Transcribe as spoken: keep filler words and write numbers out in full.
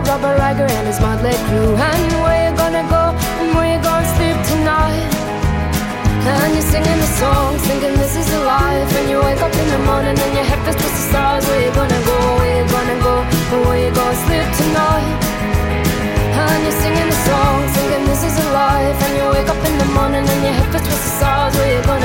Robert Riger and his motley crew. And where you gonna go and where you gonna sleep tonight? And you're singing the song, thinking this is a life. And you wake up in the morning and your head feels just the stars. Where you gonna go, where you gonna go, and where you gonna sleep tonight? And you're singing the song, thinking this is a life. And you wake up in the morning and your head feels just the stars. Where you gonna